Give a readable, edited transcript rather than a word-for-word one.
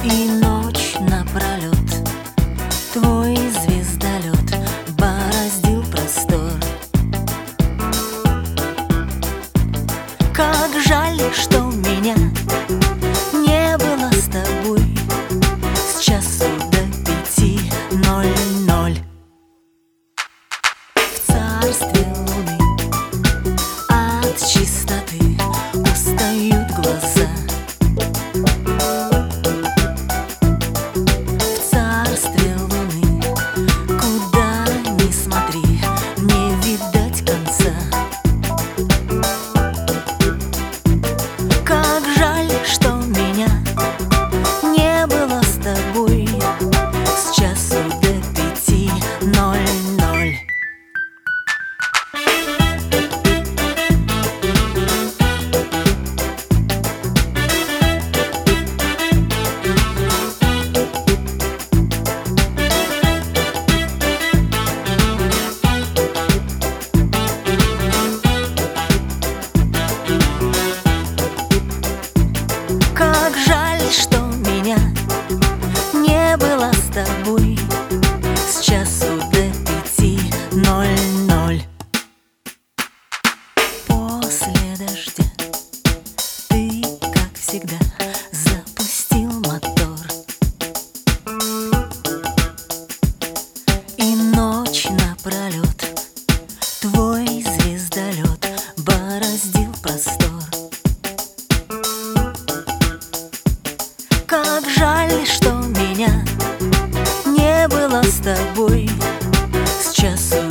И ночь напролет твой звездолет бороздил простор. Как жаль, что меня не было с тобой с часу до 5:00. В царстве луны от чистоты устают глаза. В царстве луны, куда ни смотри, не видать конца. Как жаль, что меня не было с тобой с часу до 5:00. Как жаль, что меня не было с тобой с часу до 5:00. После дождя ты, как всегда, запустил мотор. И ночь напролет твой звездолет бороздил простор. Как жаль, что меня не было с тобой с часу